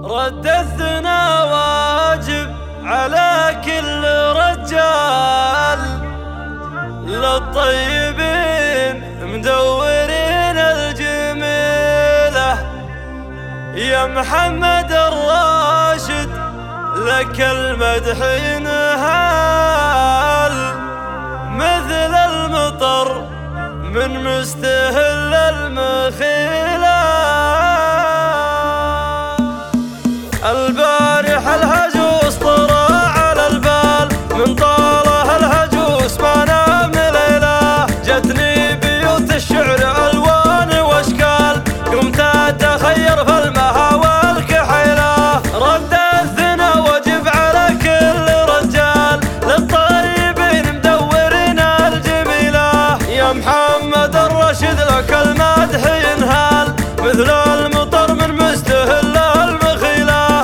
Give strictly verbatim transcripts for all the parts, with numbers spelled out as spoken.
رد الثنا واجب على كل رجال، للطيبين مدورين الجميلة. يا محمد الراشد لك المدح ينهال، مثل المطر من مستهل المخيلة. البارح الهجوس طرى على البال، من طاله الهجوس ما نام ليلة. جتني بيوت الشعر ألوان واشكال، قمت أتخير في المها والكحيلة. رد الثنا واجب على كل رجال، للطيبين مدورين الجميلة. يا محمد الراشد لك المدح ينهال، مثل المطر من مستهل المخيلة.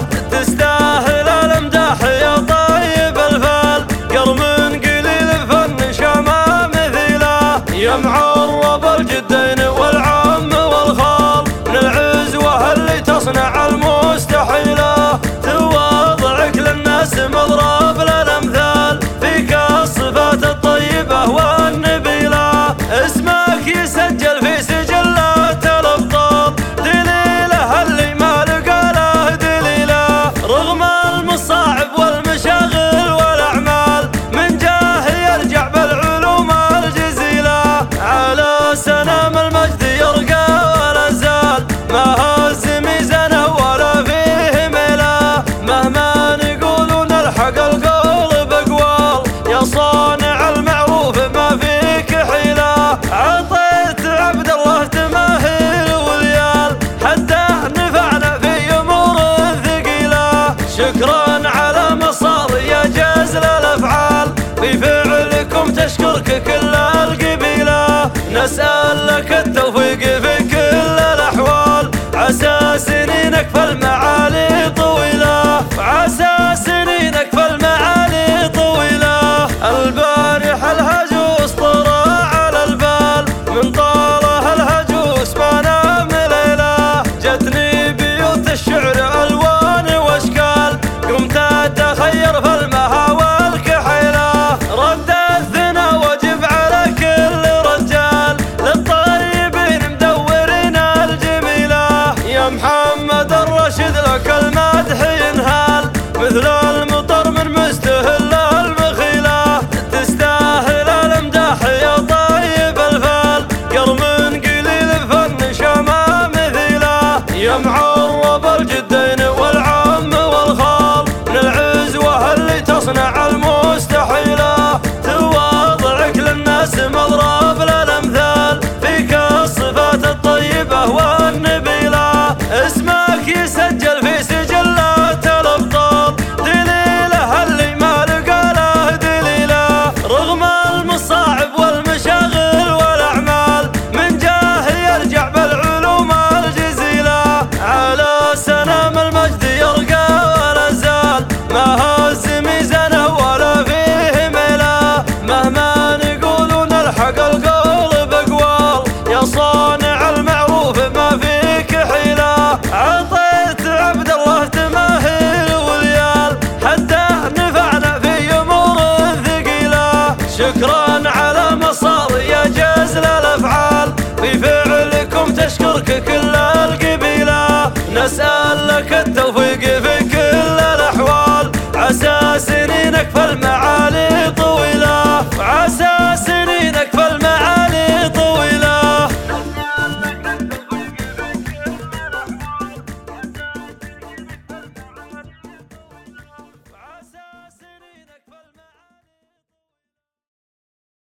تستاهل الامداح يا طيب الفال، قرم قليل فن شما مثيله. يا معرب الجدين والعم والخال، من العزوة اللي تصنع المستحيلة. تواضعك للناس مضرب للامثال، فيك الصفات الطيبة والنبيلة. اسمك يسجل في سجلات الابطال، دليله اللي ما لقى له دليله. رغم المصاعب والمشاغل والاعمال، من جاه يرجع بالعلوم الجزيله. على سنام المجد يرقى ولا زال، ما هز ميزانه ولا فيه ميله. مهما نقول نلحق القول بقوال، يا صانع المعروف ما فيك حيله. عطيت عبد الله تماهيل وليال، حتى نفعنا في امور ثقيله. شكرا على مصار يا جزل الافعال، في فعلكم تشكرك كل القبيله. نسأل لك التوفيق في كل الاحوال، عسى سنينك في المعالي طويله، وعسى سنينك في المعالي طويله. البارح الهجوس طرى على البال، من طاله الهجوس ما نام ليله. جتني بيوت الشعر الوان واشكال، قمت اتخير في المها والكحيله. رد الثنا واجب على كل رجال، للطيبين مدورين الجميله. يا محمد الراشد لك المدح ينهال، مثل المطر من مستهل المخيله. تستاهل الامداح يا طيب الفال، قرم قليل فن شما مثيله. يا معرب الجدين والعم والخال، من العزوة اللي تصنع المستحيلة. تواضعك للناس مضرب للامثال، فيك الصفات الطيبة والنبيلة. اسمك يسجل في سجلات الابطال، دليله اللي ما لقى له دليله. رغم المصاعب والمشاغل والاعمال، من جاه يرجع بالعلوم الجزيله. على سنام المجد يرقى ولا زال، ما هز ميزانه ولا فيه ميله. مهما نقول نلحق القول بقوال، يا صانع المعروف ما فيك حيله. عطيت عبد الله تماهيل وليال، حتى نفعنا في امور ثقيله. شكرا على مصار يا جزل الافعال، في فعلكم تشكرك كل القبيله. نسأل